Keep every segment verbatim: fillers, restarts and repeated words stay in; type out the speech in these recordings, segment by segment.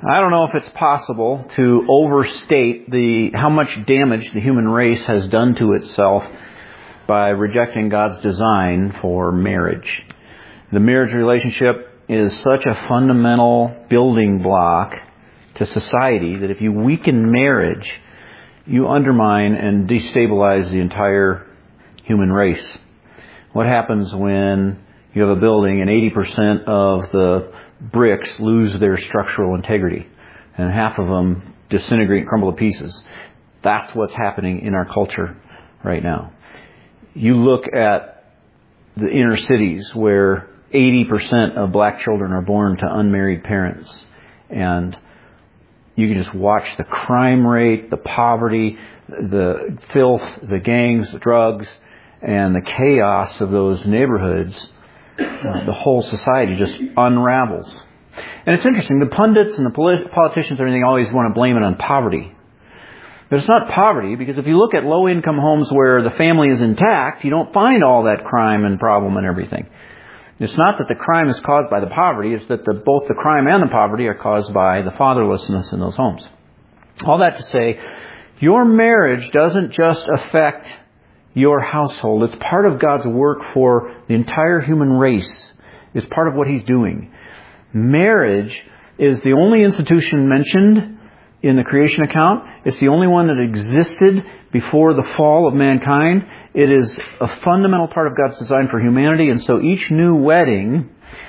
I don't know if it's possible to overstate the how much damage the human race has done to itself by rejecting God's design for marriage. The marriage relationship is such a fundamental building block to society that if you weaken marriage, you undermine and destabilize the entire human race. What happens when you have a building and eighty percent of the bricks lose their structural integrity and half of them disintegrate and crumble to pieces? That's what's happening in our culture right now. You look at the inner cities where eighty percent of black children are born to unmarried parents, and you can just watch the crime rate, the poverty, the filth, the gangs, the drugs, and the chaos of those neighborhoods. Uh, the whole society just unravels. And it's interesting, the pundits and the polit- politicians and everything always want to blame it on poverty. But it's not poverty, because if you look at low-income homes where the family is intact, you don't find all that crime and problem and everything. It's not that the crime is caused by the poverty, it's that the, both the crime and the poverty are caused by the fatherlessness in those homes. All that to say, your marriage doesn't just affect your household. It's part of God's work for the entire human race. It's part of what He's doing. Marriage is the only institution mentioned in the creation account. It's the only one that existed before the fall of mankind. It is a fundamental part of God's design for humanity, and so each new wedding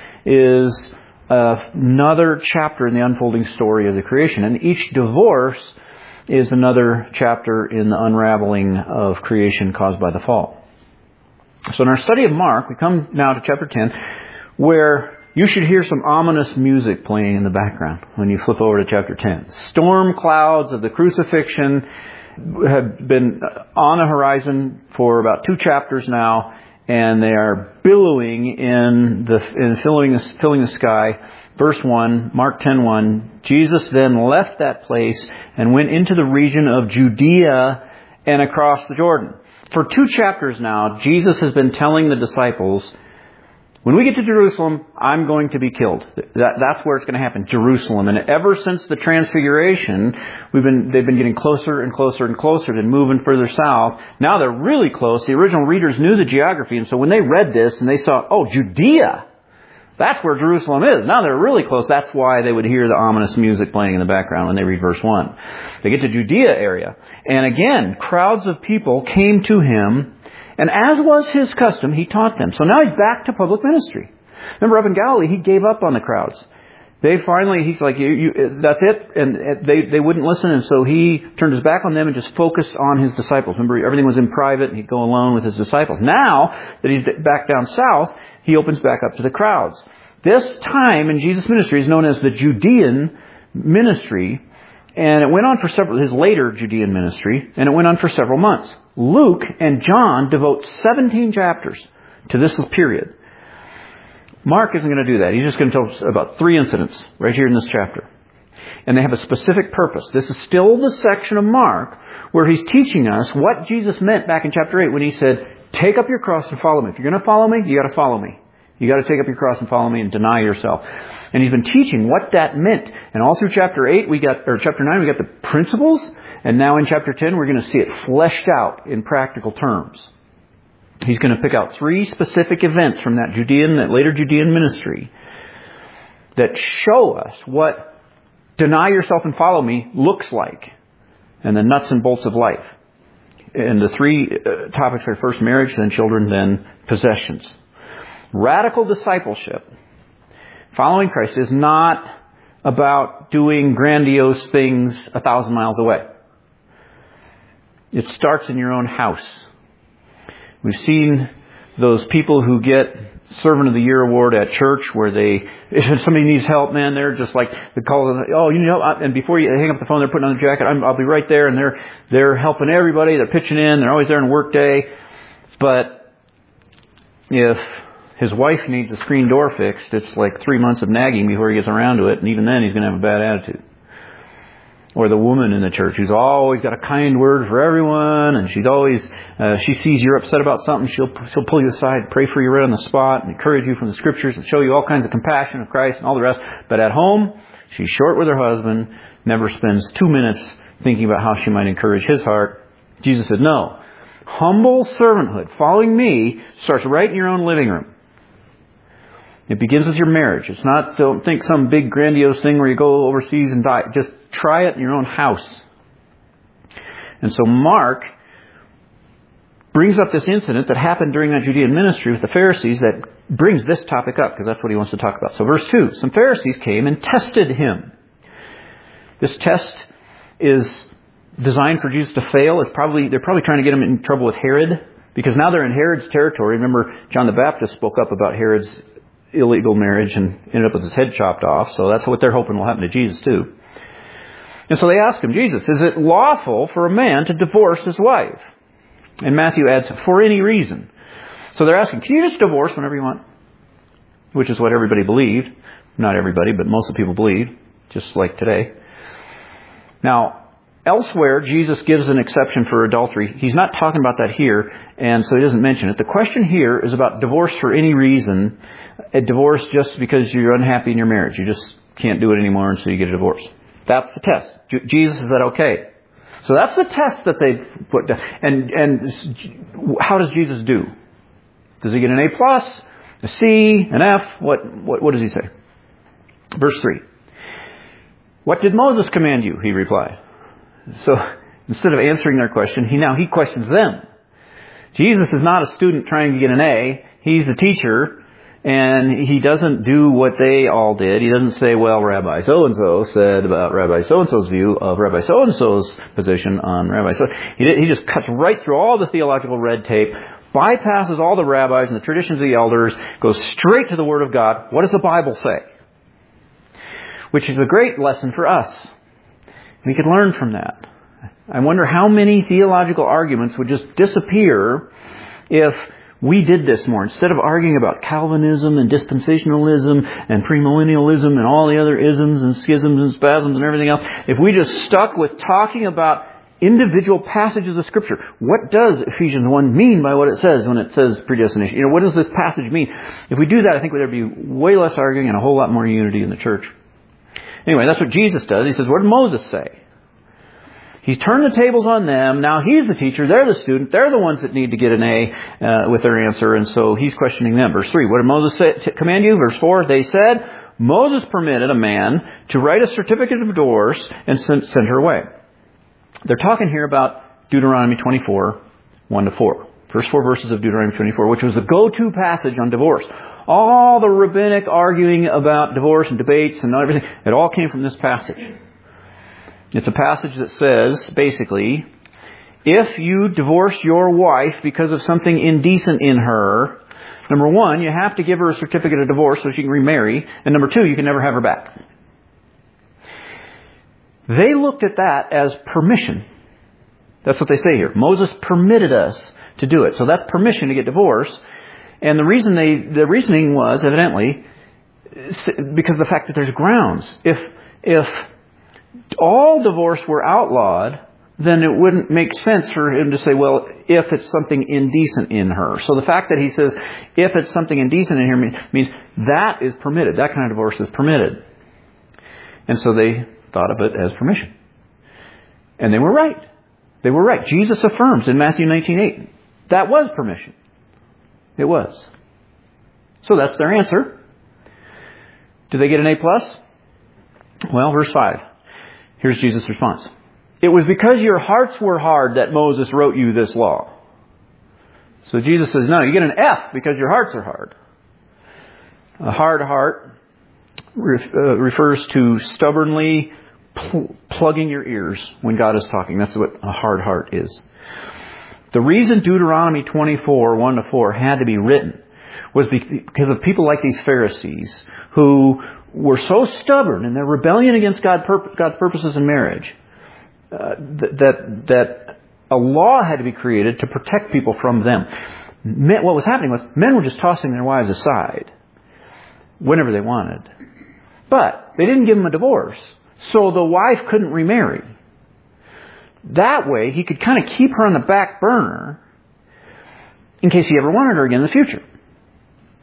is another chapter in the unfolding story of the creation. And each divorce is another chapter in the unraveling of creation caused by the fall. So in our study of Mark, we come now to chapter ten, where you should hear some ominous music playing in the background when you flip over to chapter ten. Storm clouds of the crucifixion have been on the horizon for about two chapters now, and they are billowing in the in filling the, filling the sky. Verse one, Mark ten one, Jesus then left that place and went into the region of Judea and across the Jordan. For two chapters now, Jesus has been telling the disciples, when we get to Jerusalem, I'm going to be killed. That, that's where it's going to happen, Jerusalem. And ever since the Transfiguration, we've been they've been getting closer and closer and closer to moving further south. Now they're really close. The original readers knew the geography, and so when they read this and they saw, oh, Judea, that's where Jerusalem is. Now they're really close. That's why they would hear the ominous music playing in the background when they read verse one. They get to Judea area, and again, crowds of people came to Him. And as was His custom, He taught them. So now He's back to public ministry. Remember, up in Galilee, He gave up on the crowds. They finally, He's like, you, you, that's it. And they, they wouldn't listen. And so He turned His back on them and just focused on His disciples. Remember, everything was in private, and He'd go alone with His disciples. Now that He's back down south, He opens back up to the crowds. This time in Jesus' ministry is known as the Judean ministry. And it went on for several, his later Judean ministry, and it went on for several months. Luke and John devote seventeen chapters to this period. Mark isn't going to do that. He's just going to tell us about three incidents right here in this chapter. And they have a specific purpose. This is still the section of Mark where he's teaching us what Jesus meant back in chapter eight when He said, take up your cross and follow me. If you're going to follow me, you got to follow me. You got to take up your cross and follow me and deny yourself. And He's been teaching what that meant. And all through chapter eight, we got, or chapter nine, we got the principles. And now in chapter ten, we're going to see it fleshed out in practical terms. He's going to pick out three specific events from that Judean, that later Judean ministry that show us what deny yourself and follow me looks like, and the nuts and bolts of life. And the three uh, topics are first marriage, then children, then possessions. Radical discipleship, following Christ, is not about doing grandiose things a thousand miles away. It starts in your own house. We've seen those people who get Servant of the Year award at church where they, if somebody needs help, man, they're just like, they call them, oh, you need help? And before you hang up the phone, they're putting on the jacket, I'm, I'll be right there. And they're, they're helping everybody. They're pitching in. They're always there on work day. But if his wife needs a screen door fixed, it's like three months of nagging before he gets around to it. And even then, he's going to have a bad attitude. Or the woman in the church who's always got a kind word for everyone, and she's always, uh, she sees you're upset about something, she'll she'll pull you aside, pray for you right on the spot, and encourage you from the Scriptures, and show you all kinds of compassion of Christ and all the rest. But at home, She's short with her husband, never spends two minutes thinking about how she might encourage his heart. Jesus said, no. Humble servanthood, following me, starts right in your own living room. It begins with your marriage. It's not, don't think some big grandiose thing where you go overseas and die. Just try it in your own house. And so Mark brings up this incident that happened during that Judean ministry with the Pharisees that brings this topic up, because that's what he wants to talk about. So verse two, some Pharisees came and tested him. This test is designed for Jesus to fail. It's probably, they're probably trying to get him in trouble with Herod, because now they're in Herod's territory. Remember, John the Baptist spoke up about Herod's illegal marriage and ended up with his head chopped off. So that's what they're hoping will happen to Jesus too. And so they ask him, Jesus, is it lawful for a man to divorce his wife? And Matthew adds, for any reason. So they're asking, can you just divorce whenever you want? Which is what everybody believed. Not everybody, but most of the people believed, just like today. Now, elsewhere, Jesus gives an exception for adultery. He's not talking about that here, and so he doesn't mention it. The question here is about divorce for any reason. A divorce just because you're unhappy in your marriage. You just can't do it anymore, and so you get a divorce. That's the test. Jesus, is that okay? So that's the test that they put down. And, and how does Jesus do? Does he get an A plus, a C, an F? What, what, what does he say? Verse three. What did Moses command you? He replied. So instead of answering their question, he now he questions them. Jesus is not a student trying to get an A. He's a teacher, and he doesn't do what they all did. He doesn't say, well, Rabbi so-and-so said about Rabbi so-and-so's view of Rabbi so-and-so's position on Rabbi so. He, he just cuts right through all the theological red tape, bypasses all the rabbis and the traditions of the elders, goes straight to the Word of God. What does the Bible say? Which is a great lesson for us. We could learn from that. I wonder how many theological arguments would just disappear if we did this more. Instead of arguing about Calvinism and dispensationalism and premillennialism and all the other isms and schisms and spasms and everything else, if we just stuck with talking about individual passages of Scripture. What does Ephesians one mean by what it says when it says predestination? You know, what does this passage mean? If we do that, I think there'd be way less arguing and a whole lot more unity in the church. Anyway, that's what Jesus does. He says, what did Moses say? He's turned the tables on them. Now he's the teacher. They're the student. They're the ones that need to get an A uh, with their answer. And so he's questioning them. Verse three, what did Moses say, t- command you? Verse four, they said, Moses permitted a man to write a certificate of divorce and send, send her away. They're talking here about Deuteronomy twenty-four, one to four. First four verses of Deuteronomy twenty-four, which was the go-to passage on divorce. All the rabbinic arguing about divorce and debates and everything, it all came from this passage. It's a passage that says, basically, if you divorce your wife because of something indecent in her, number one, you have to give her a certificate of divorce so she can remarry. And number two, you can never have her back. They looked at that as permission. That's what they say here. Moses permitted us to do it. So that's permission to get divorced. And the reason they, the reasoning was, evidently, because of the fact that there's grounds. If, if all divorce were outlawed, then it wouldn't make sense for him to say, well, if it's something indecent in her. So the fact that he says, if it's something indecent in here, means that is permitted. That kind of divorce is permitted. And so they thought of it as permission. And they were right. They were right. Jesus affirms in Matthew nineteen eight. That was permission. It was. So that's their answer. Do they get an A plus? Well, verse five. Here's Jesus' response. It was because your hearts were hard that Moses wrote you this law. So Jesus says, no, you get an F because your hearts are hard. A hard heart ref, uh, refers to stubbornly pl- plugging your ears when God is talking. That's what a hard heart is. The reason Deuteronomy twenty-four, one to four had to be written was because of people like these Pharisees who were so stubborn in their rebellion against God, God's purposes in marriage uh, that that a law had to be created to protect people from them. Men, what was happening was men were just tossing their wives aside whenever they wanted. But they didn't give them a divorce, so the wife couldn't remarry. That way, he could kind of keep her on the back burner in case he ever wanted her again in the future.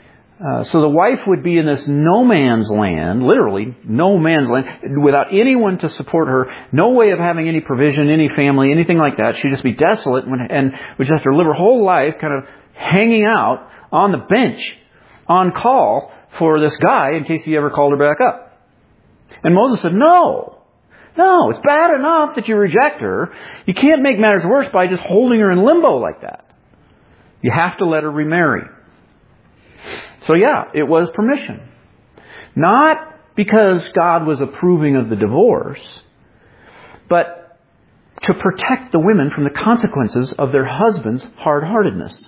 Uh, so the wife would be in this no man's land, literally no man's land, without anyone to support her, no way of having any provision, any family, anything like that. She'd just be desolate and, and would just have to live her whole life kind of hanging out on the bench, on call for this guy in case he ever called her back up. And Moses said, no, no, it's bad enough that you reject her. You can't make matters worse by just holding her in limbo like that. You have to let her remarry. So yeah, it was permission. Not because God was approving of the divorce, but to protect the women from the consequences of their husband's hard-heartedness.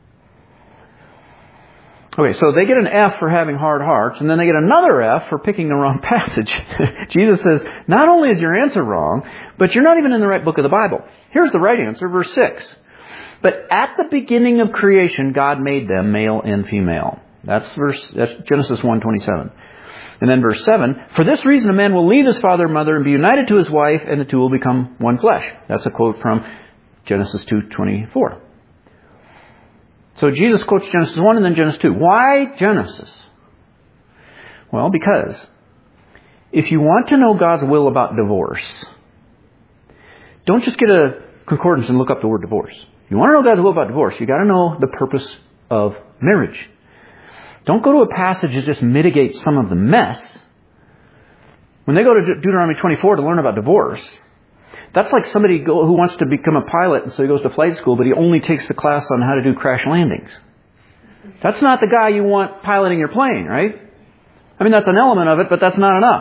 Okay, so they get an F for having hard hearts, and then they get another F for picking the wrong passage. Jesus says, not only is your answer wrong, but you're not even in the right book of the Bible. Here's the right answer, verse six. But at the beginning of creation, God made them male and female. That's verse, that's Genesis one twenty-seven. And then verse seven, for this reason a man will leave his father and mother and be united to his wife, and the two will become one flesh. That's a quote from Genesis two twenty-four. So Jesus quotes Genesis one and then Genesis two. Why Genesis? Well, because if you want to know God's will about divorce, don't just get a concordance and look up the word divorce. You want to know God's will about divorce, you got to know the purpose of marriage. Don't go to a passage that just mitigates some of the mess. When they go to De- Deuteronomy twenty-four to learn about divorce, that's like somebody go, who wants to become a pilot, and so he goes to flight school, but he only takes the class on how to do crash landings. That's not the guy you want piloting your plane, right? I mean, that's an element of it, but that's not enough.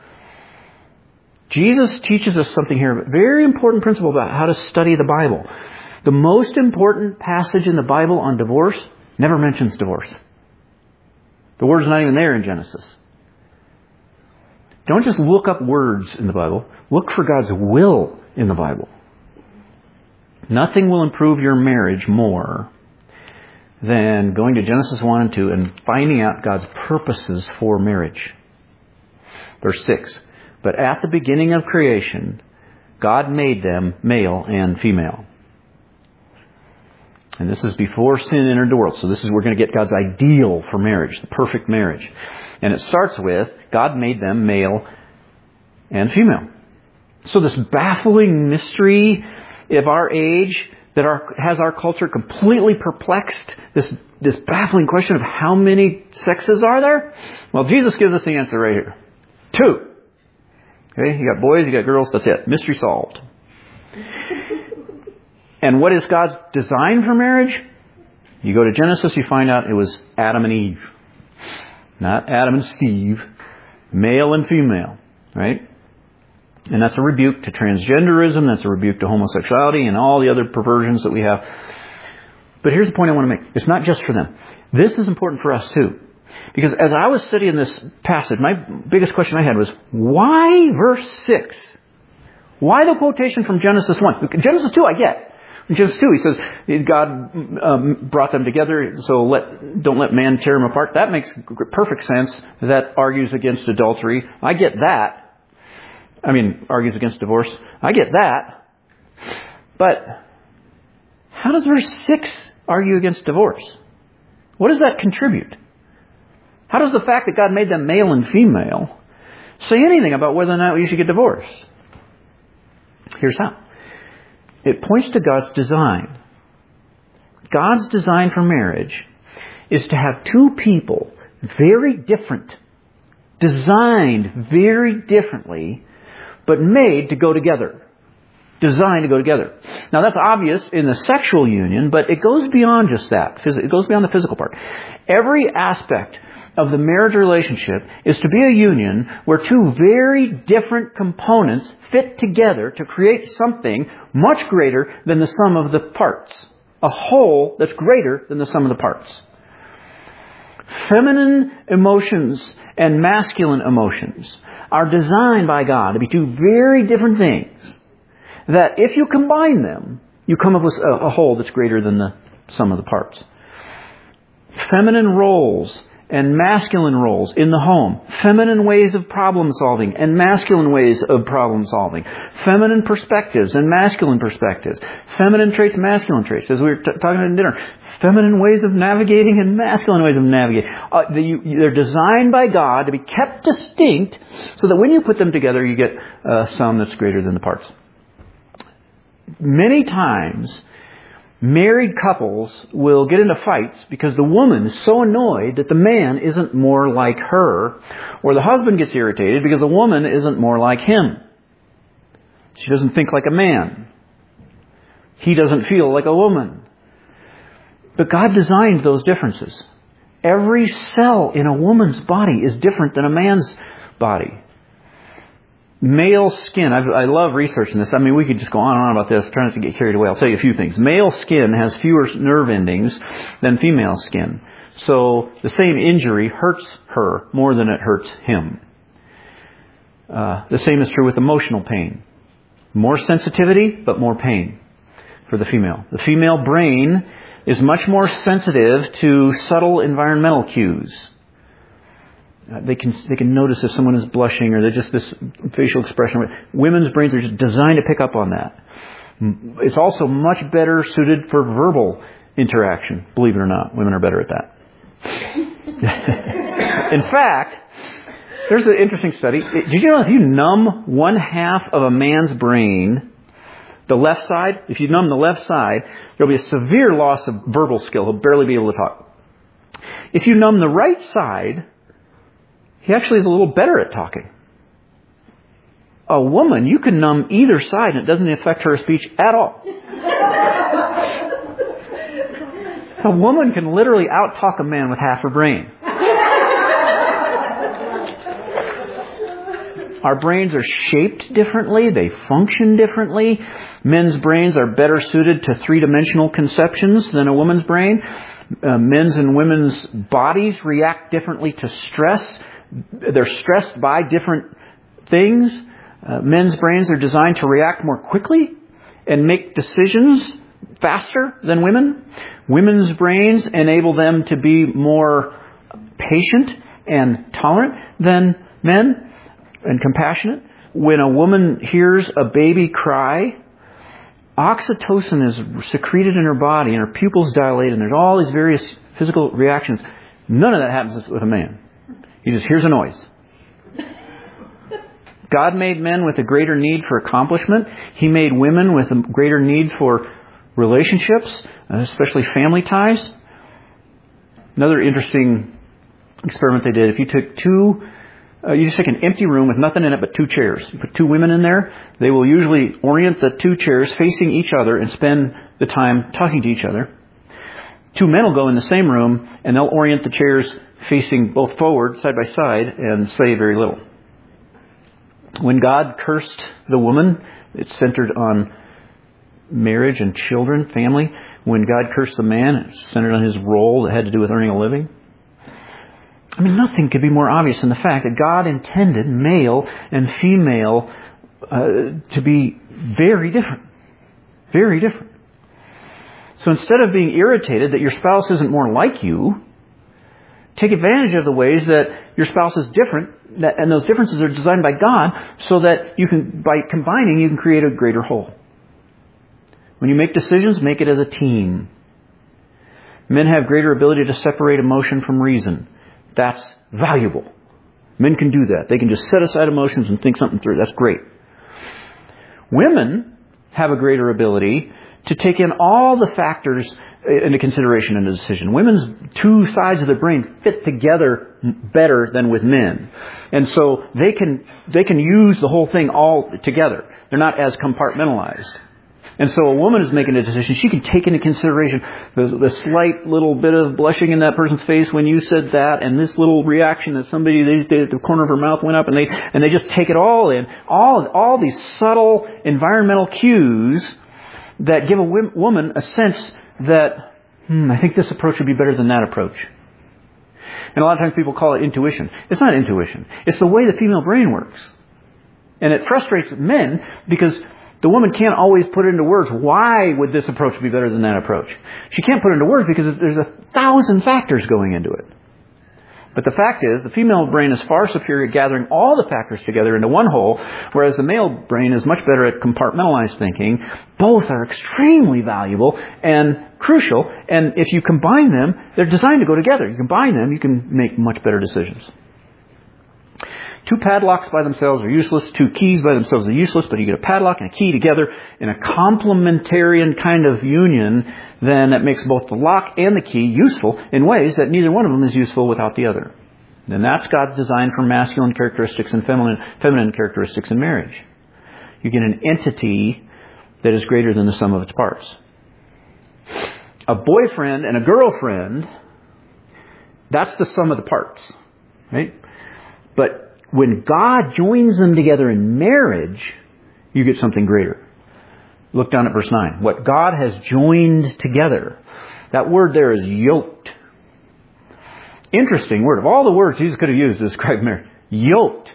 Jesus teaches us something here, a very important principle about how to study the Bible. The most important passage in the Bible on divorce never mentions divorce. The word's not even there in Genesis. Don't just look up words in the Bible. Look for God's will in the Bible. Nothing will improve your marriage more than going to Genesis one and two and finding out God's purposes for marriage. Verse six. But at the beginning of creation, God made them male and female. And this is before sin entered the world. So this is, we're going to get God's ideal for marriage, the perfect marriage. And it starts with, God made them male and female. So this baffling mystery of our age that our, has our culture completely perplexed, this, this baffling question of how many sexes are there? Well, Jesus gives us the answer right here. Two. Okay, you got boys, you got girls, that's it. Mystery solved. And what is God's design for marriage? You go to Genesis, you find out it was Adam and Eve. Not Adam and Steve. Male and female. Right? And that's a rebuke to transgenderism. That's a rebuke to homosexuality and all the other perversions that we have. But here's the point I want to make. It's not just for them. This is important for us too. Because as I was studying this passage, my biggest question I had was, why verse six? Why the quotation from Genesis one? Genesis two I get. In Genesis two, he says, God um, brought them together, so let, don't let man tear them apart. That makes perfect sense. That argues against adultery. I get that. I mean, argues against divorce. I get that. But how does verse six argue against divorce? What does that contribute? How does the fact that God made them male and female say anything about whether or not you should get divorced? Here's how. It points to God's design. God's design for marriage is to have two people very different, designed very differently, but made to go together. Designed to go together. Now that's obvious in the sexual union, but it goes beyond just that. It goes beyond the physical part. Every aspect of the marriage relationship is to be a union where two very different components fit together to create something much greater than the sum of the parts. A whole that's greater than the sum of the parts. Feminine emotions and masculine emotions are designed by God to be two very different things that if you combine them, you come up with a, a whole that's greater than the sum of the parts. Feminine roles and masculine roles in the home. Feminine ways of problem solving and masculine ways of problem solving. Feminine perspectives and masculine perspectives. Feminine traits, masculine traits. As we were t- talking at dinner. Feminine ways of navigating and masculine ways of navigating. Uh, the, you, they're designed by God to be kept distinct so that when you put them together, you get a sum that's greater than the parts. Many times, married couples will get into fights because the woman is so annoyed that the man isn't more like her, or the husband gets irritated because the woman isn't more like him. She doesn't think like a man. He doesn't feel like a woman. But God designed those differences. Every cell in a woman's body is different than a man's body. Male skin, I've, I love researching this. I mean, we could just go on and on about this, trying not to get carried away. I'll tell you a few things. Male skin has fewer nerve endings than female skin. So the same injury hurts her more than it hurts him. Uh, the same is true with emotional pain. More sensitivity, but more pain for the female. The female brain is much more sensitive to subtle environmental cues. Uh, they can they can notice if someone is blushing or they're just this facial expression. Women's brains are just designed to pick up on that. It's also much better suited for verbal interaction. Believe it or not, women are better at that. In fact, there's an interesting study. Did you know if you numb one half of a man's brain, the left side, if you numb the left side, there'll be a severe loss of verbal skill. He'll barely be able to talk. If you numb the right side, he actually is a little better at talking. A woman, you can numb either side and it doesn't affect her speech at all. A woman can literally out-talk a man with half her brain. Our brains are shaped differently. They function differently. Men's brains are better suited to three-dimensional conceptions than a woman's brain. Uh, men's and women's bodies react differently to stress. They're stressed by different things. Uh, men's brains are designed to react more quickly and make decisions faster than women. Women's brains enable them to be more patient and tolerant than men. And compassionate. When a woman hears a baby cry, oxytocin is secreted in her body and her pupils dilate and there's all these various physical reactions. None of that happens with a man. He just hears a noise. God made men with a greater need for accomplishment. He made women with a greater need for relationships, especially family ties. Another interesting experiment they did, if you took two Uh, you just take an empty room with nothing in it but two chairs. You put two women in there. They will usually orient the two chairs facing each other and spend the time talking to each other. Two men will go in the same room and they'll orient the chairs facing both forward, side by side, and say very little. When God cursed the woman, it's centered on marriage and children, family. When God cursed the man, it's centered on his role that had to do with earning a living. I mean, nothing could be more obvious than the fact that God intended male and female uh, to be very different. Very different. So instead of being irritated that your spouse isn't more like you, take advantage of the ways that your spouse is different, that, and those differences are designed by God so that you can, by combining, you can create a greater whole. When you make decisions, make it as a team. Men have greater ability to separate emotion from reason. That's valuable. Men can do that. They can just set aside emotions and think something through. That's great. Women have a greater ability to take in all the factors into consideration in a decision. Women's two sides of the brain fit together better than with men. And so they can they can use the whole thing all together. They're not as compartmentalized. And so a woman is making a decision. She can take into consideration the, the slight little bit of blushing in that person's face when you said that, and this little reaction that somebody they did at the corner of her mouth went up, and they and they just take it all in. All all these subtle environmental cues that give a woman a sense that, hmm, I think this approach would be better than that approach. And a lot of times people call it intuition. It's not intuition. It's the way the female brain works. And it frustrates men because the woman can't always put into words, why would this approach be better than that approach? She can't put into words because there's a thousand factors going into it. But the fact is, the female brain is far superior at gathering all the factors together into one whole, whereas the male brain is much better at compartmentalized thinking. Both are extremely valuable and crucial, and if you combine them, they're designed to go together. You combine them, you can make much better decisions. Two padlocks by themselves are useless. Two keys by themselves are useless, but you get a padlock and a key together in a complementarian kind of union, then that makes both the lock and the key useful in ways that neither one of them is useful without the other. And that's God's design for masculine characteristics and feminine, feminine characteristics in marriage. You get an entity that is greater than the sum of its parts. A boyfriend and a girlfriend, that's the sum of the parts, right? But when God joins them together in marriage, you get something greater. Look down at verse nine. What God has joined together. That word there is yoked. Interesting word. Of all the words Jesus could have used to describe marriage, yoked.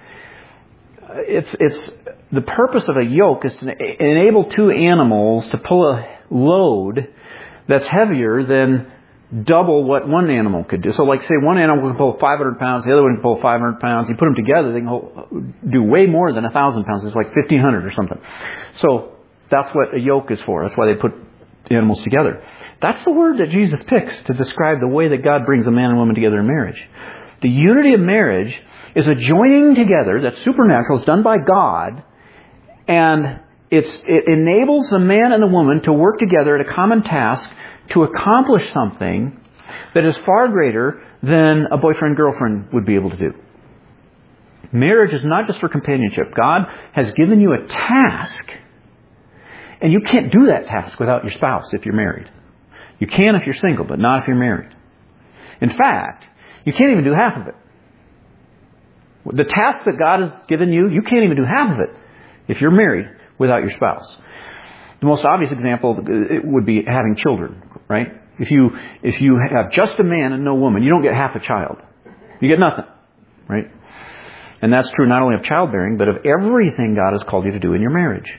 It's, it's, the purpose of a yoke is to enable two animals to pull a load that's heavier than double what one animal could do. So like say one animal can pull five hundred pounds, the other one can pull five hundred pounds. You put them together, they can do way more than one thousand pounds. It's like fifteen hundred or something. So that's what a yoke is for. That's why they put the animals together. That's the word that Jesus picks to describe the way that God brings a man and woman together in marriage. The unity of marriage is a joining together that's supernatural. It's done by God. And it's, it enables the man and the woman to work together at a common task to accomplish something that is far greater than a boyfriend-girlfriend would be able to do. Marriage is not just for companionship. God has given you a task, and you can't do that task without your spouse if you're married. You can if you're single, but not if you're married. In fact, you can't even do half of it. The task that God has given you, you can't even do half of it if you're married without your spouse. The most obvious example would be having children, right? If you if you have just a man and no woman, you don't get half a child. You get nothing, right? And that's true not only of childbearing, but of everything God has called you to do in your marriage.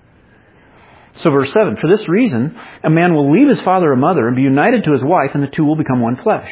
So verse seven, for this reason, a man will leave his father and mother and be united to his wife, and the two will become one flesh.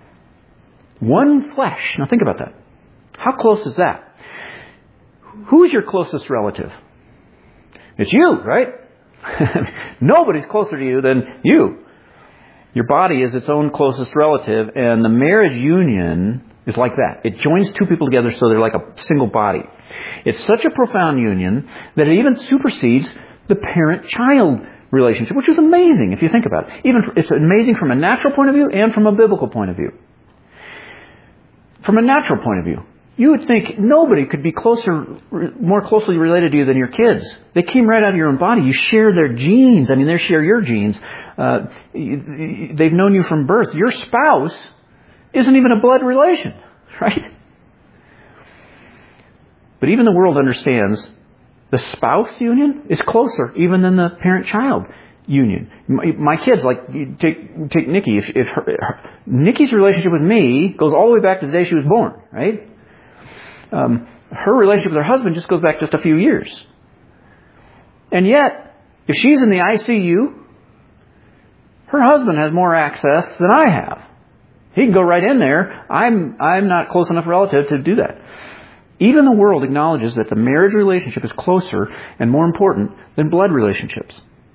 One flesh. Now think about that. How close is that? Who is your closest relative? It's you, right? Nobody's closer to you than you. Your body is its own closest relative, and the marriage union is like that. It joins two people together so they're like a single body. It's such a profound union that it even supersedes the parent-child relationship, which is amazing if you think about it. Even it's amazing from a natural point of view and from a biblical point of view. From a natural point of view, you would think nobody could be closer, more closely related to you than your kids. They came right out of your own body. You share their genes. I mean, they share your genes. Uh, they've known you from birth. Your spouse isn't even a blood relation, right? But even the world understands the spouse union is closer even than the parent-child union. My, my kids, like, you take take Nikki. If, if her, her, Nikki's relationship with me goes all the way back to the day she was born, right? Um, her relationship with her husband just goes back just a few years. And yet, if she's in the I C U, her husband has more access than I have. He can go right in there. I'm I'm not close enough relative to do that. Even the world acknowledges that the marriage relationship is closer and more important than blood relationships.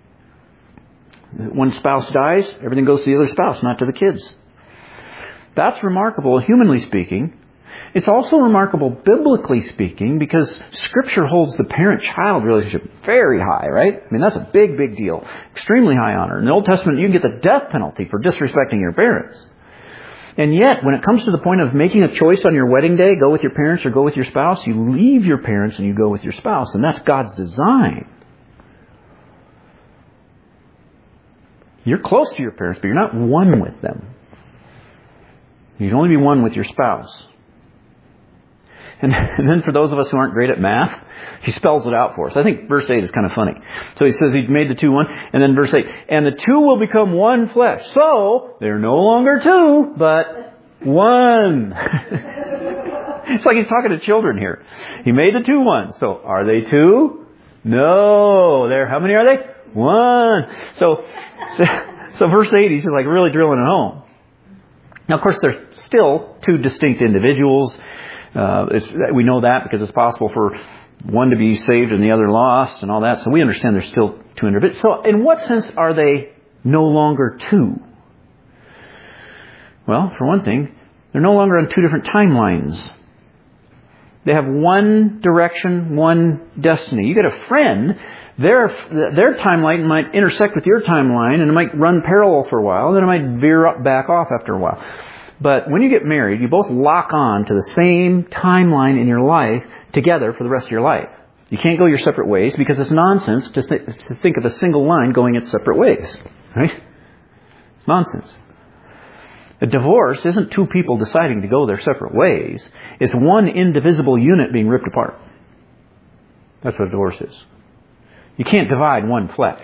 When spouse dies, everything goes to the other spouse, not to the kids. That's remarkable, humanly speaking. It's also remarkable, biblically speaking, because Scripture holds the parent-child relationship very high, right? I mean, that's a big, big deal. Extremely high honor. In the Old Testament, you can get the death penalty for disrespecting your parents. And yet, when it comes to the point of making a choice on your wedding day, go with your parents or go with your spouse, you leave your parents and you go with your spouse. And that's God's design. You're close to your parents, but you're not one with them. You can only be one with your spouse. And, and then for those of us who aren't great at math, he spells it out for us. I think verse eight is kind of funny. So he says he made the two one, and then verse eight, and the two will become one flesh. So, they're no longer two, but one. It's like he's talking to children here. He made the two one. So, are they two? No. They're, how many are they? One. So, so, so verse eight, he's like really drilling it home. Now, of course, they're still two distinct individuals. Uh, it's, we know that because it's possible for one to be saved and the other lost and all that. So we understand they're still two individuals. So in what sense are they no longer two? Well, for one thing, they're no longer on two different timelines. They have one direction, one destiny. You get a friend, their their timeline might intersect with your timeline, and it might run parallel for a while, then it might veer up, back off after a while. But when you get married, you both lock on to the same timeline in your life together for the rest of your life. You can't go your separate ways because it's nonsense to, th- to think of a single line going its separate ways. Right? It's nonsense. A divorce isn't two people deciding to go their separate ways. It's one indivisible unit being ripped apart. That's what a divorce is. You can't divide one flesh.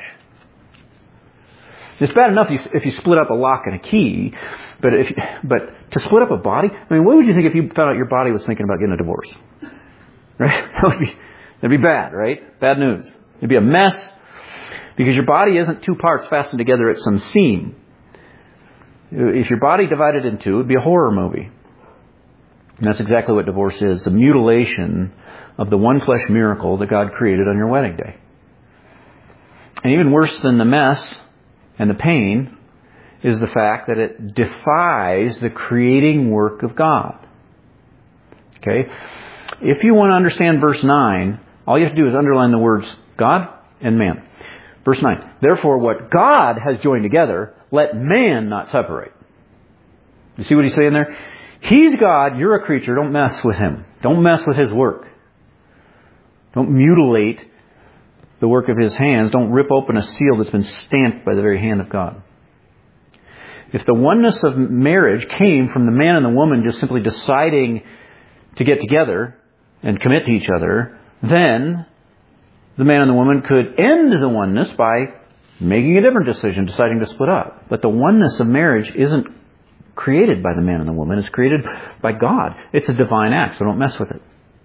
It's bad enough if you split up a lock and a key, but if but to split up a body, I mean, what would you think if you found out your body was thinking about getting a divorce? Right? That would be that'd be bad, right? Bad news. It'd be a mess because your body isn't two parts fastened together at some seam. If your body divided in two, it'd be a horror movie. And that's exactly what divorce is, the mutilation of the one flesh miracle that God created on your wedding day. And even worse than the mess and the pain is the fact that it defies the creating work of God. Okay? If you want to understand verse nine, all you have to do is underline the words God and man. Verse nine, therefore what God has joined together, let man not separate. You see what he's saying there? He's God, you're a creature, don't mess with him. Don't mess with his work. Don't mutilate the work of his hands. Don't rip open a seal that's been stamped by the very hand of God. If the oneness of marriage came from the man and the woman just simply deciding to get together and commit to each other, then the man and the woman could end the oneness by making a different decision, deciding to split up. But the oneness of marriage isn't created by the man and the woman. It's created by God. It's a divine act, so don't mess with it.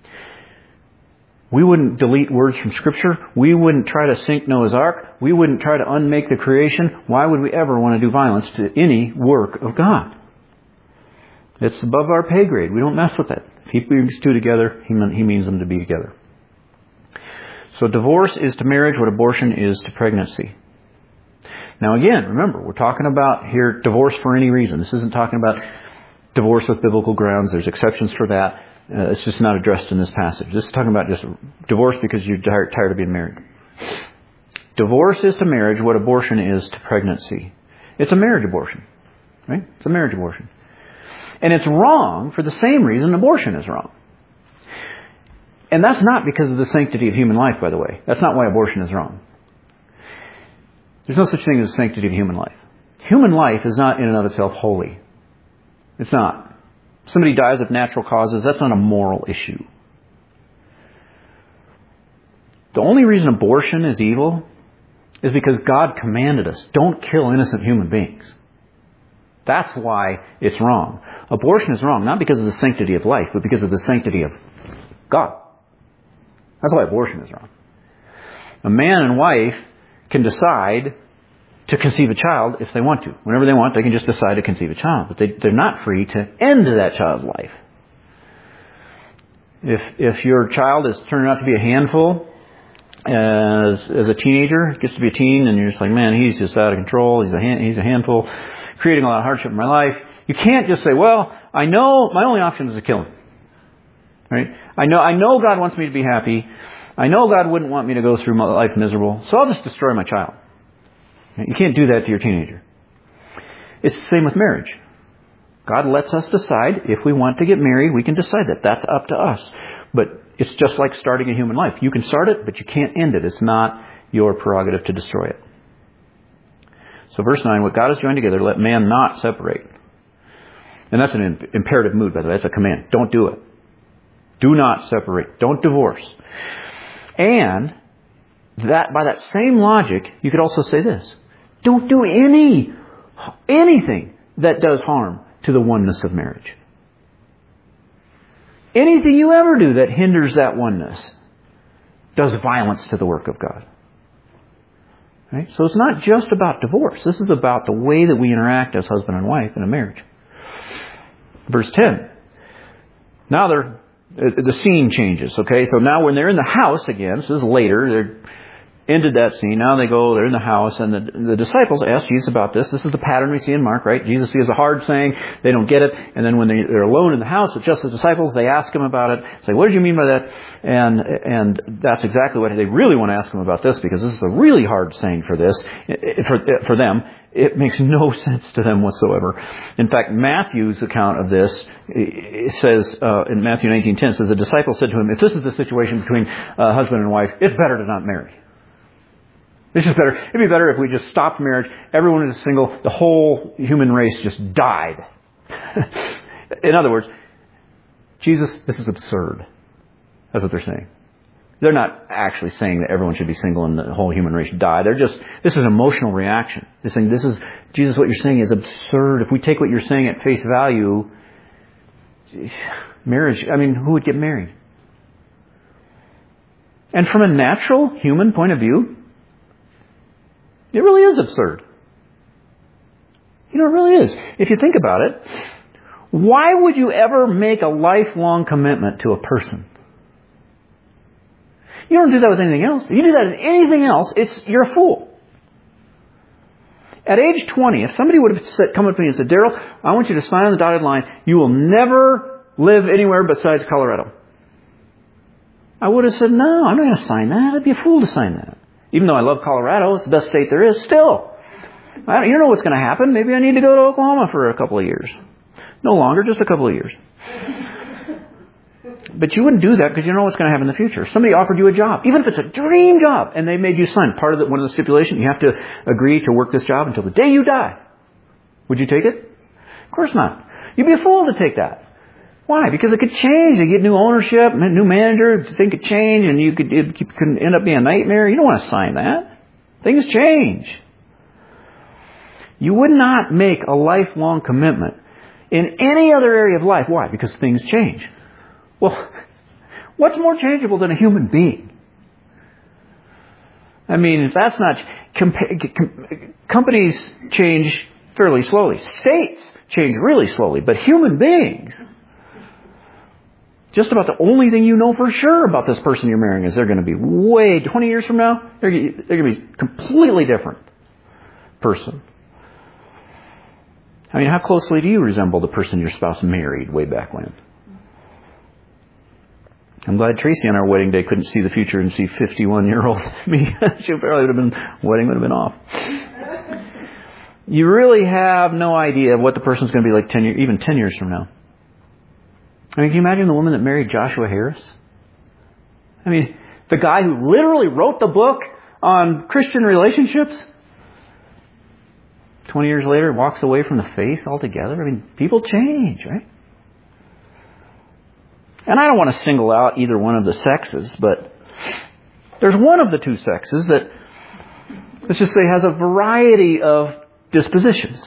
We wouldn't delete words from Scripture. We wouldn't try to sink Noah's Ark. We wouldn't try to unmake the creation. Why would we ever want to do violence to any work of God? It's above our pay grade. We don't mess with it. If He brings two together, He means them to be together. So divorce is to marriage what abortion is to pregnancy. Now again, remember, we're talking about here divorce for any reason. This isn't talking about divorce with biblical grounds. There's exceptions for that. Uh, it's just not addressed in this passage. This is talking about just divorce because you're tired, tired of being married. Divorce is to marriage what abortion is to pregnancy. It's a marriage abortion. Right? It's a marriage abortion. And it's wrong for the same reason abortion is wrong. And that's not because of the sanctity of human life, by the way. That's not why abortion is wrong. There's no such thing as the sanctity of human life. Human life is not in and of itself holy. It's not. If somebody dies of natural causes, that's not a moral issue. The only reason abortion is evil is because God commanded us, don't kill innocent human beings. That's why it's wrong. Abortion is wrong, not because of the sanctity of life, but because of the sanctity of God. That's why abortion is wrong. A man and wife can decide to conceive a child if they want to. Whenever they want, they can just decide to conceive a child. But they, they're not free to end that child's life. If if your child is turning out to be a handful as as a teenager, gets to be a teen, and you're just like, man, he's just out of control. He's a hand, he's a handful, creating a lot of hardship in my life. You can't just say, well, I know my only option is to kill him. Right? I know I know God wants me to be happy. I know God wouldn't want me to go through my life miserable, so I'll just destroy my child. You can't do that to your teenager. It's the same with marriage. God lets us decide if we want to get married, we can decide that. That's up to us. But it's just like starting a human life. You can start it, but you can't end it. It's not your prerogative to destroy it. So verse nine, what God has joined together, let man not separate. And that's an imperative mood, by the way. That's a command. Don't do it. Do not separate. Don't divorce. And that by that same logic, you could also say this. Don't do any, anything that does harm to the oneness of marriage. Anything you ever do that hinders that oneness does violence to the work of God. Right? So it's not just about divorce. This is about the way that we interact as husband and wife in a marriage. Verse ten. Now they're, the scene changes, okay? So now when they're in the house again, so this is later, they're ended that scene. Now they go, they're in the house, and the, the disciples ask Jesus about this. This is the pattern we see in Mark, right? Jesus sees a hard saying, they don't get it, and then when they, they're alone in the house with just the disciples, they ask him about it. Say, what did you mean by that? And and that's exactly what they really want to ask him about this, because this is a really hard saying for this, for, for them. It makes no sense to them whatsoever. In fact, Matthew's account of this, it says, uh, in Matthew nineteen ten, says, the disciples said to him, if this is the situation between uh, husband and wife, it's better to not marry. This is better. It'd be better if we just stopped marriage. Everyone is single. The whole human race just died. In other words, Jesus, this is absurd. That's what they're saying. They're not actually saying that everyone should be single and the whole human race die. They're just, this is an emotional reaction. They're saying, this is, Jesus, what you're saying is absurd. If we take what you're saying at face value, marriage, I mean, who would get married? And from a natural human point of view, it really is absurd. You know, it really is. If you think about it, why would you ever make a lifelong commitment to a person? You don't do that with anything else. You do that with anything else, it's you're a fool. At age twenty, if somebody would have said, come up to me and said, Daryl, I want you to sign on the dotted line, you will never live anywhere besides Colorado. I would have said, no, I'm not going to sign that. I'd be a fool to sign that. Even though I love Colorado, it's the best state there is, still. I don't, you don't know what's going to happen. Maybe I need to go to Oklahoma for a couple of years. No longer, just a couple of years. But you wouldn't do that because you don't know what's going to happen in the future. If somebody offered you a job, even if it's a dream job, and they made you sign, part of the, one of the stipulations, you have to agree to work this job until the day you die. Would you take it? Of course not. You'd be a fool to take that. Why? Because it could change. You get new ownership, new manager, things could change, and you could, it could end up being a nightmare. You don't want to sign that. Things change. You would not make a lifelong commitment in any other area of life. Why? Because things change. Well, what's more changeable than a human being? I mean, if that's not... Compa- com- companies change fairly slowly. States change really slowly. But human beings... Just about the only thing you know for sure about this person you're marrying is they're going to be way, twenty years from now, they're, they're going to be a completely different person. I mean, how closely do you resemble the person your spouse married way back when? I'm glad Tracy on our wedding day couldn't see the future and see fifty-one-year-old me. She probably would have been, wedding would have been off. You really have no idea what the person's going to be like ten years, even ten years from now. I mean, can you imagine the woman that married Joshua Harris? I mean, the guy who literally wrote the book on Christian relationships. Twenty years later, walks away from the faith altogether. I mean, people change, right? And I don't want to single out either one of the sexes, but there's one of the two sexes that, let's just say, has a variety of dispositions.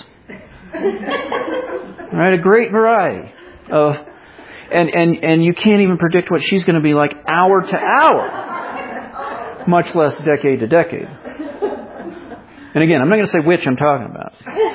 Right? A great variety of... And, and, and you can't even predict what she's going to be like hour to hour, much less decade to decade. And again, I'm not going to say which I'm talking about.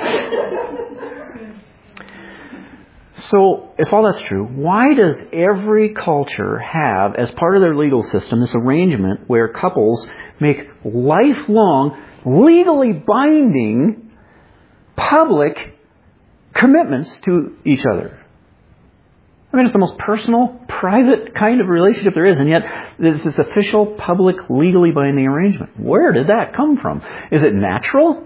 So, if all that's true, why does every culture have, as part of their legal system, this arrangement where couples make lifelong, legally binding, public commitments to each other? I mean, it's the most personal, private kind of relationship there is, and yet there's this official, public, legally binding arrangement. Where did that come from? Is it natural?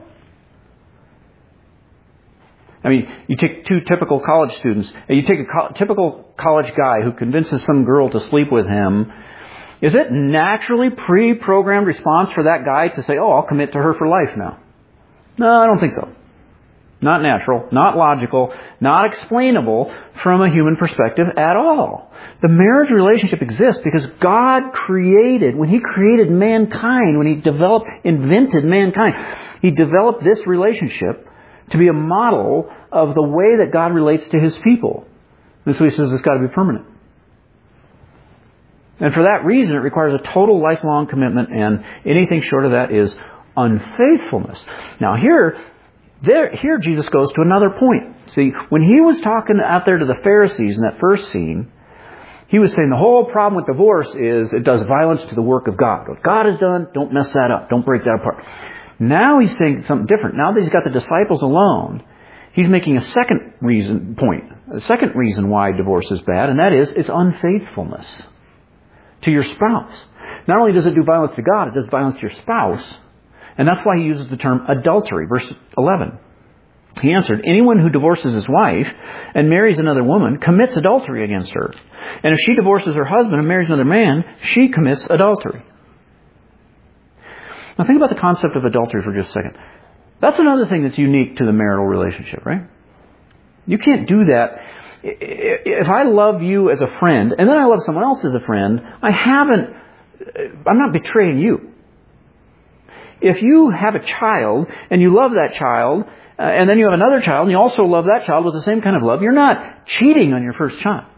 I mean, you take two typical college students, you take a co- typical college guy who convinces some girl to sleep with him. Is it naturally pre-programmed response for that guy to say, oh, I'll commit to her for life now? No, I don't think so. Not natural, not logical, not explainable from a human perspective at all. The marriage relationship exists because God created, when He created mankind, when He developed, invented mankind, He developed this relationship to be a model of the way that God relates to His people. And so He says it's got to be permanent. And for that reason, it requires a total lifelong commitment, and anything short of that is unfaithfulness. Now here, There, here Jesus goes to another point. See, when he was talking out there to the Pharisees in that first scene, he was saying the whole problem with divorce is it does violence to the work of God. What God has done, don't mess that up. Don't break that apart. Now he's saying something different. Now that he's got the disciples alone, he's making a second reason point, a second reason why divorce is bad, and that is it's unfaithfulness to your spouse. Not only does it do violence to God, it does violence to your spouse. And that's why he uses the term adultery. Verse eleven. He answered, anyone who divorces his wife and marries another woman commits adultery against her. And if she divorces her husband and marries another man, she commits adultery. Now think about the concept of adultery for just a second. That's another thing that's unique to the marital relationship, right? You can't do that. If I love you as a friend, and then I love someone else as a friend, I haven't, I'm not betraying you. If you have a child, and you love that child, uh, and then you have another child, and you also love that child with the same kind of love, you're not cheating on your first child.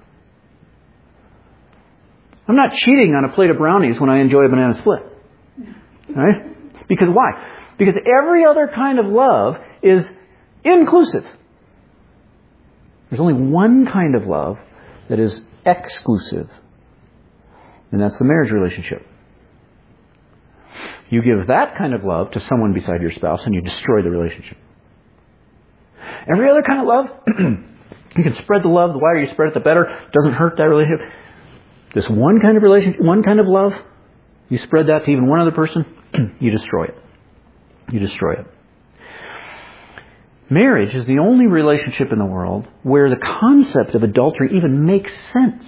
I'm not cheating on a plate of brownies when I enjoy a banana split. Right? Because why? Because every other kind of love is inclusive. There's only one kind of love that is exclusive. And that's the marriage relationship. You give that kind of love to someone beside your spouse and you destroy the relationship. Every other kind of love, you can spread the love. The wider you spread it, the better. It doesn't hurt that relationship. This one kind of relationship, one kind of love, you spread that to even one other person, you destroy it. You destroy it. Marriage is the only relationship in the world where the concept of adultery even makes sense.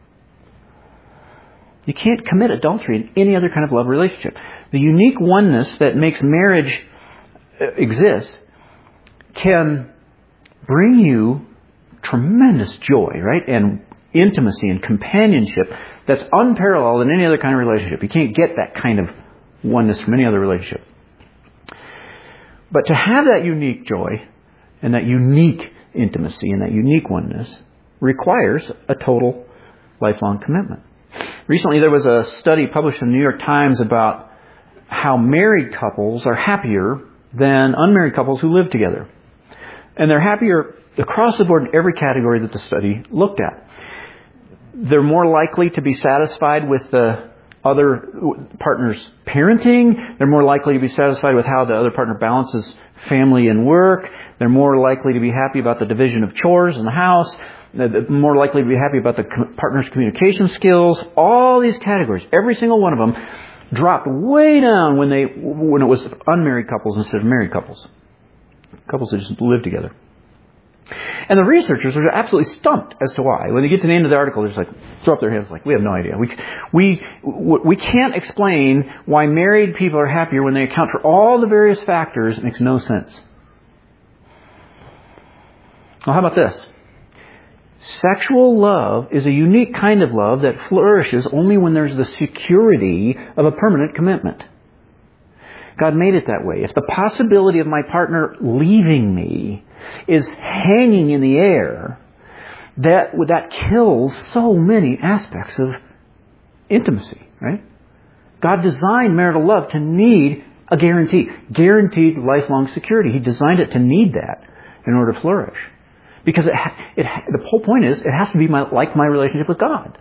You can't commit adultery in any other kind of love relationship. The unique oneness that makes marriage exist can bring you tremendous joy, right? And intimacy and companionship that's unparalleled in any other kind of relationship. You can't get that kind of oneness from any other relationship. But to have that unique joy and that unique intimacy and that unique oneness requires a total lifelong commitment. Recently there was a study published in the New York Times about how married couples are happier than unmarried couples who live together. And they're happier across the board in every category that the study looked at. They're more likely to be satisfied with the other partner's parenting. They're more likely to be satisfied with how the other partner balances family and work. They're more likely to be happy about the division of chores in the house. They're more likely to be happy about the partner's communication skills. All these categories, every single one of them, dropped way down when they when it was unmarried couples instead of married couples. Couples that just live together. And the researchers are absolutely stumped as to why. When they get to the end of the article, they're just like, throw up their hands like, we have no idea. We, we, we can't explain why married people are happier when they account for all the various factors. It makes no sense. Well, how about this? Sexual love is a unique kind of love that flourishes only when there's the security of a permanent commitment. God made it that way. If the possibility of my partner leaving me is hanging in the air, that that kills so many aspects of intimacy, right? God designed marital love to need a guarantee, guaranteed lifelong security. He designed it to need that in order to flourish. Because it, it, the whole point is, it has to be my, like my relationship with God.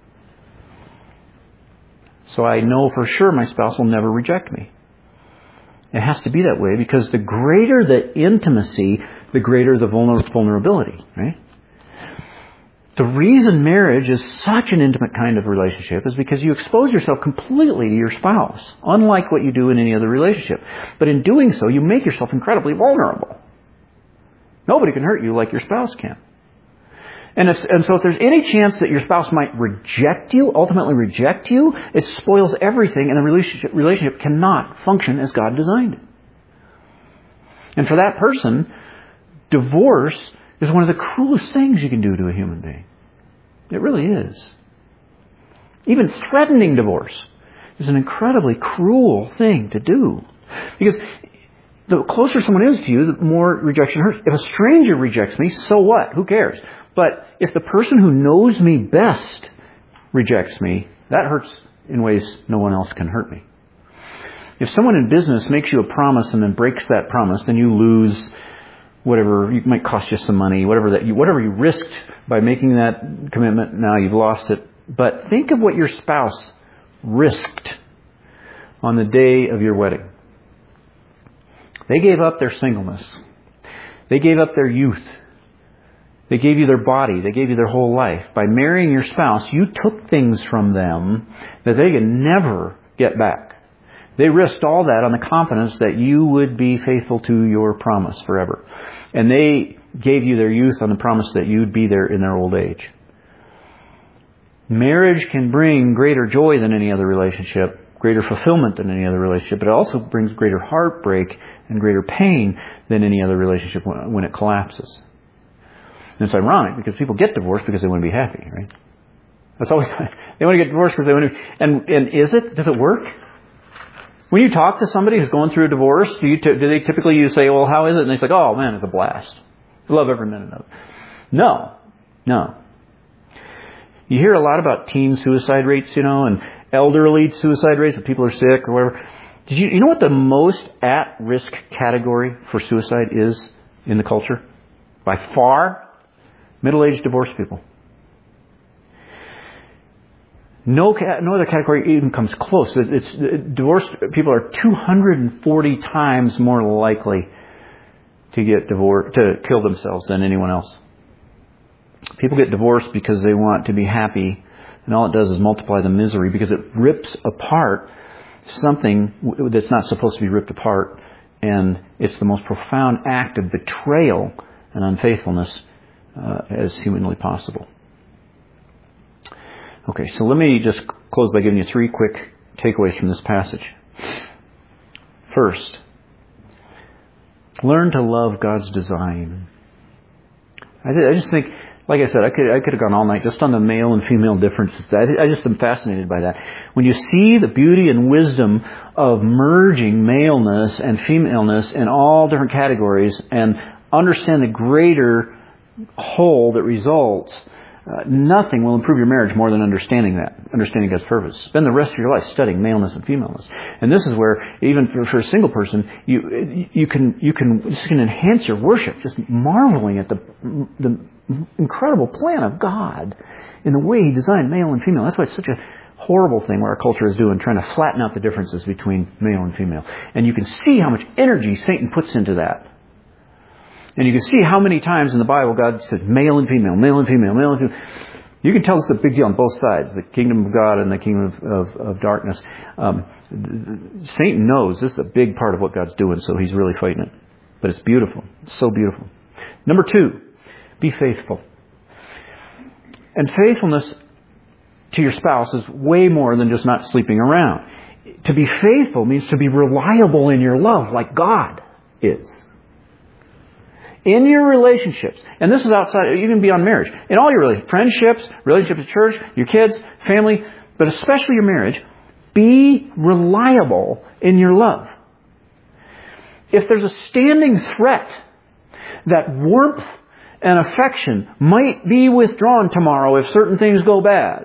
So I know for sure my spouse will never reject me. It has to be that way because the greater the intimacy, the greater the vulner- vulnerability, right? The reason marriage is such an intimate kind of relationship is because you expose yourself completely to your spouse, unlike what you do in any other relationship. But in doing so, you make yourself incredibly vulnerable. Nobody can hurt you like your spouse can. And, if, and so if there's any chance that your spouse might reject you, ultimately reject you, it spoils everything and the relationship, relationship cannot function as God designed it. And for that person, divorce is one of the cruelest things you can do to a human being. It really is. Even threatening divorce is an incredibly cruel thing to do. Because the closer someone is to you, the more rejection hurts. If a stranger rejects me, so what? Who cares? But if the person who knows me best rejects me, that hurts in ways no one else can hurt me. If someone in business makes you a promise and then breaks that promise, then you lose whatever, it might cost you some money, whatever that you, whatever you risked by making that commitment, now you've lost it. But think of what your spouse risked on the day of your wedding. They gave up their singleness. They gave up their youth. They gave you their body. They gave you their whole life. By marrying your spouse, you took things from them that they could never get back. They risked all that on the confidence that you would be faithful to your promise forever. And they gave you their youth on the promise that you'd be there in their old age. Marriage can bring greater joy than any other relationship, greater fulfillment than any other relationship, but it also brings greater heartbreak and greater pain than any other relationship when it collapses. And it's ironic because people get divorced because they want to be happy, right? That's always, they want to get divorced because they want to, and, and is it? Does it work? When you talk to somebody who's going through a divorce, do you t- do they typically you say, well, how is it? And they say, oh man, it's a blast. I love every minute of it. No. No. You hear a lot about teen suicide rates, you know, and elderly suicide rates if people are sick or whatever. Did you, you know what the most at-risk category for suicide is in the culture? By far, middle-aged divorced people. No, no other category even comes close. It's, it's divorced people are two hundred forty times more likely to get divorced, to kill themselves than anyone else. People get divorced because they want to be happy, and all it does is multiply the misery because it rips apart something that's not supposed to be ripped apart, and it's the most profound act of betrayal and unfaithfulness uh, as humanly possible. Okay, so let me just close by giving you three quick takeaways from this passage. First, learn to love God's design. I, th- I just think, like I said, I could I could have gone all night just on the male and female differences. I, I just am fascinated by that. When you see the beauty and wisdom of merging maleness and femaleness in all different categories and understand the greater whole that results, Uh, nothing will improve your marriage more than understanding that, understanding God's purpose. Spend the rest of your life studying maleness and femaleness. And this is where, even for, for a single person, you you can you can this can enhance your worship, just marveling at the the incredible plan of God in the way He designed male and female. That's why it's such a horrible thing what our culture is doing, trying to flatten out the differences between male and female. And you can see how much energy Satan puts into that. And you can see how many times in the Bible God said male and female, male and female, male and female. You can tell it's a big deal on both sides, the kingdom of God and the kingdom of, of, of darkness. Um, Satan knows this is a big part of what God's doing, so he's really fighting it. But it's beautiful. It's so beautiful. Number two, be faithful. And faithfulness to your spouse is way more than just not sleeping around. To be faithful means to be reliable in your love like God is. In your relationships, and this is outside, even beyond marriage, in all your relationships, friendships, relationships at church, your kids, family, but especially your marriage, be reliable in your love. If there's a standing threat that warmth and affection might be withdrawn tomorrow if certain things go bad,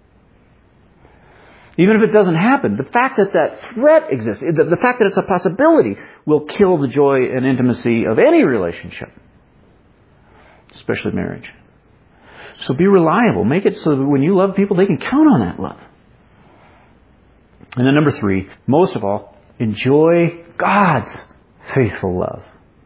even if it doesn't happen, the fact that that threat exists, the fact that it's a possibility, will kill the joy and intimacy of any relationship, especially marriage. So be reliable. Make it so that when you love people, they can count on that love. And then number three, most of all, enjoy God's faithful love.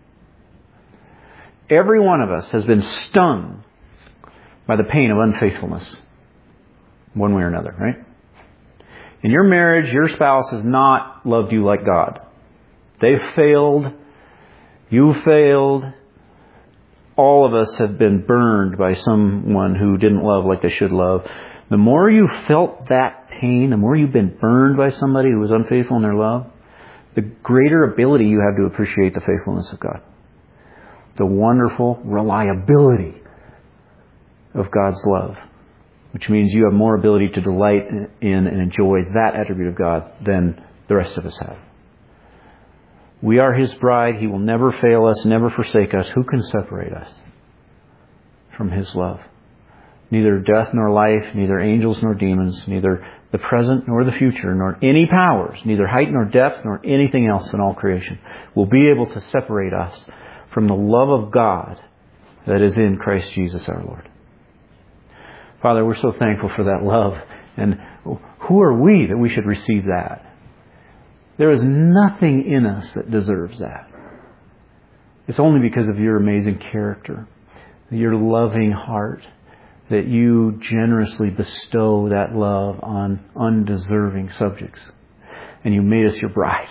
Every one of us has been stung by the pain of unfaithfulness, one way or another, right? In your marriage, your spouse has not loved you like God. They've failed. You failed. All of us have been burned by someone who didn't love like they should love. The more you felt that pain, the more you've been burned by somebody who was unfaithful in their love, the greater ability you have to appreciate the faithfulness of God. The wonderful reliability of God's love. Which means you have more ability to delight in and enjoy that attribute of God than the rest of us have. We are His bride. He will never fail us, never forsake us. Who can separate us from His love? Neither death nor life, neither angels nor demons, neither the present nor the future, nor any powers, neither height nor depth, nor anything else in all creation will be able to separate us from the love of God that is in Christ Jesus our Lord. Father, we're so thankful for that love. And who are we that we should receive that? There is nothing in us that deserves that. It's only because of your amazing character, your loving heart, that you generously bestow that love on undeserving subjects. And you made us your bride.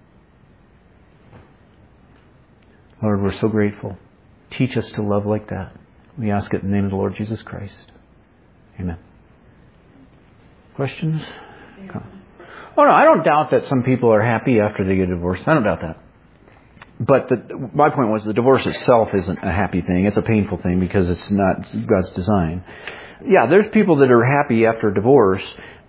Lord, we're so grateful. Teach us to love like that. We ask it in the name of the Lord Jesus Christ. Amen. Questions? Yeah. Oh no, I don't doubt that some people are happy after they get divorced. I don't doubt that. But the, my point was the divorce itself isn't a happy thing. It's a painful thing because it's not God's design. Yeah, there's people that are happy after divorce.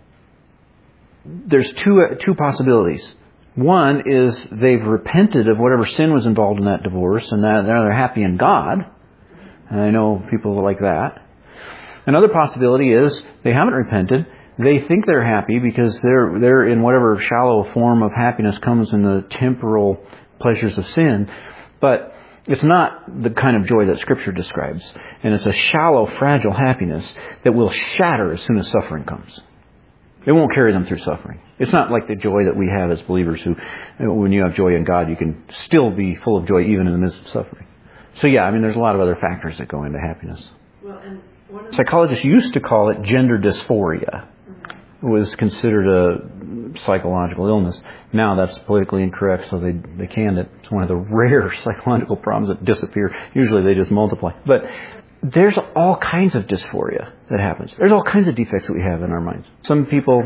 There's two two possibilities. One is they've repented of whatever sin was involved in that divorce, and that they're happy in God. And I know people like that. Another possibility is they haven't repented. They think they're happy because they're they're in whatever shallow form of happiness comes in the temporal pleasures of sin. But it's not the kind of joy that Scripture describes. And it's a shallow, fragile happiness that will shatter as soon as suffering comes. It won't carry them through suffering. It's not like the joy that we have as believers who, when you have joy in God, you can still be full of joy even in the midst of suffering. So yeah, I mean, there's a lot of other factors that go into happiness. Well, and one of Psychologists used to call it gender dysphoria. It was considered a psychological illness. Now that's politically incorrect, so they they canned it. It's one of the rare psychological problems that disappear. Usually they just multiply. But there's all kinds of dysphoria that happens. There's all kinds of defects that we have in our minds. Some people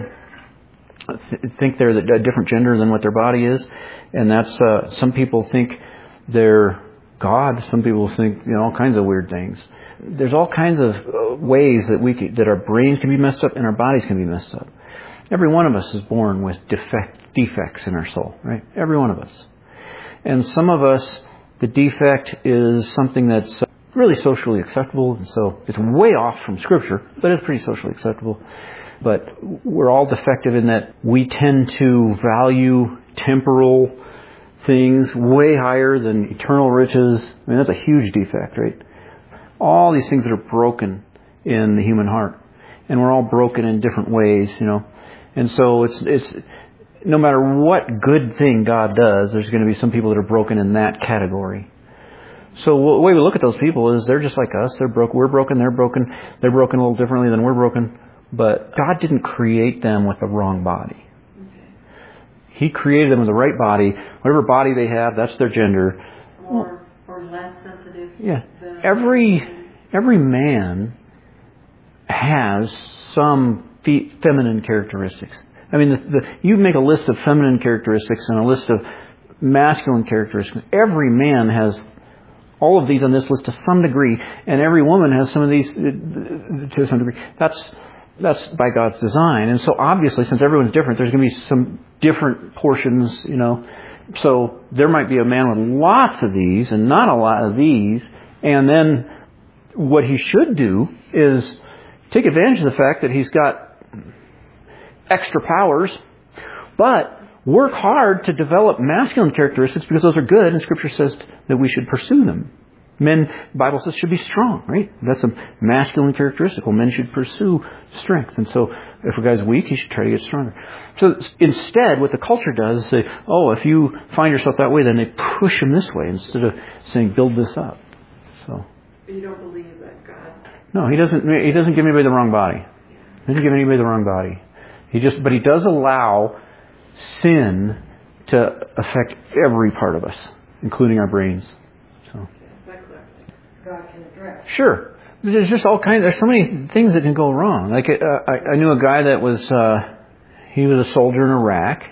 th- think they're a different gender than what their body is, and that's uh, some people think they're God. Some people think, you know, all kinds of weird things. There's all kinds of ways that we can, that our brains can be messed up and our bodies can be messed up. Every one of us is born with defect, defects in our soul, right? Every one of us. And some of us, the defect is something that's really socially acceptable, and so it's way off from Scripture, but it's pretty socially acceptable. But we're all defective in that we tend to value temporal things way higher than eternal riches. I mean, that's a huge defect, right? All these things that are broken in the human heart. And we're all broken in different ways, you know. And so it's it's no matter what good thing God does, there's going to be some people that are broken in that category. So the way we look at those people is they're just like us. They're broke. We're broken. They're broken. They're broken a little differently than we're broken. But God didn't create them with the wrong body. He created them with the right body. Whatever body they have, that's their gender. More or less sensitive. Yeah. Every every man has some fe- feminine characteristics. I mean, the, the, you make a list of feminine characteristics and a list of masculine characteristics. Every man has all of these on this list to some degree, and every woman has some of these to some degree. That's that's by God's design. And so obviously, since everyone's different, there's going to be some different portions, you know. So there might be a man with lots of these and not a lot of these. And then what he should do is take advantage of the fact that he's got extra powers, but work hard to develop masculine characteristics because those are good, and Scripture says that we should pursue them. Men, the Bible says, should be strong, right? That's a masculine characteristic. Well, men should pursue strength. And so if a guy's weak, he should try to get stronger. So instead, what the culture does is say, oh, if you find yourself that way, then they push him this way instead of saying, build this up. So. But you don't believe that God... No, he doesn't He doesn't give anybody the wrong body. He doesn't give anybody the wrong body. He just, but he does allow sin to affect every part of us, including our brains. So. God can address. Sure. There's just all kinds, there's so many things that can go wrong. Like, uh, I, I knew a guy that was, uh, he was a soldier in Iraq,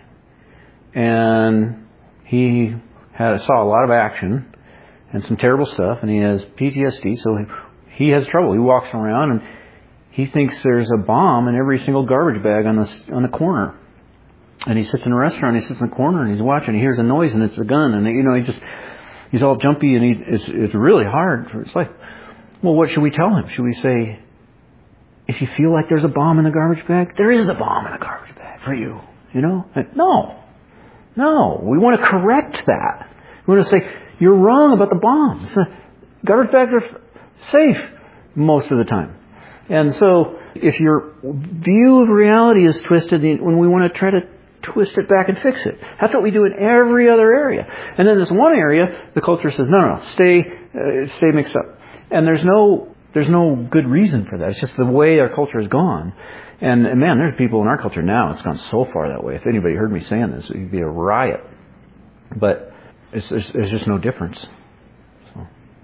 and he had saw a lot of action and some terrible stuff, and he has P T S D, so he, he has trouble. He walks around and he thinks there's a bomb in every single garbage bag on the on the corner. And he sits in a restaurant, he sits in the corner, and he's watching, he hears a noise, and it's a gun, and you know, he just, he's all jumpy, and he, it's, it's really hard for his life. Well, what should we tell him? Should we say, if you feel like there's a bomb in the garbage bag, there is a bomb in the garbage bag for you, you know? No. No. We want to correct that. We want to say, You're wrong about the bombs. Garbage bags are safe most of the time. And so if your view of reality is twisted, when we want to try to twist it back and fix it. That's what we do in every other area. And then this one area, the culture says, no, no, no, stay, uh, stay mixed up. And there's no, there's no good reason for that. It's just the way our culture has gone. And, and man, there's people in our culture now, it's gone so far that way. If anybody heard me saying this, it would be a riot. But it's, there's, there's just no difference. So.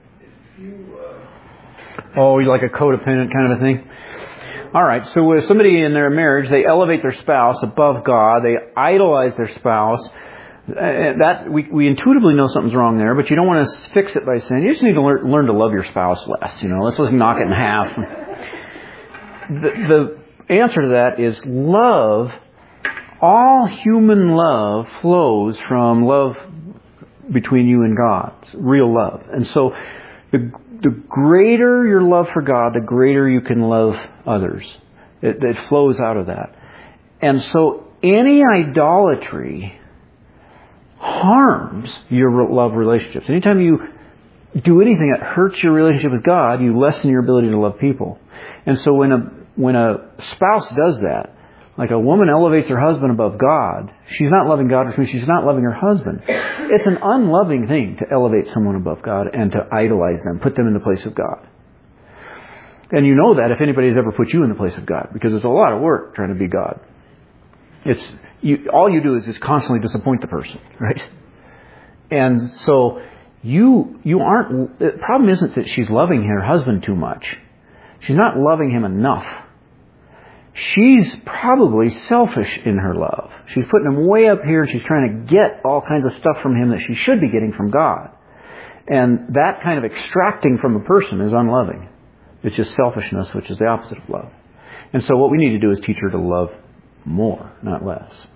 Oh, you like a codependent kind of a thing? All right, so with somebody in their marriage, they elevate their spouse above God. They idolize their spouse. That we, we intuitively know something's wrong there, but you don't want to fix it by saying, you just need to learn, learn to love your spouse less. You know, let's just knock it in half. The, the answer to that is love. All human love flows from love between you and God. It's real love. And so the The greater your love for God, the greater you can love others. It, it flows out of that. And so any idolatry harms your love relationships. Anytime you do anything that hurts your relationship with God, you lessen your ability to love people. And so when a when a spouse does that, like a woman elevates her husband above God, she's not loving God, which means she's not loving her husband. It's an unloving thing to elevate someone above God and to idolize them, put them in the place of God. And you know that if anybody's ever put you in the place of God, because it's a lot of work trying to be God. It's you, all you do is just constantly disappoint the person, right? And so you you aren't. The problem isn't that she's loving her husband too much. She's not loving him enough. She's probably selfish in her love. She's putting him way up here and she's trying to get all kinds of stuff from him that she should be getting from God. And that kind of extracting from a person is unloving. It's just selfishness, which is the opposite of love. And so what we need to do is teach her to love more, not less.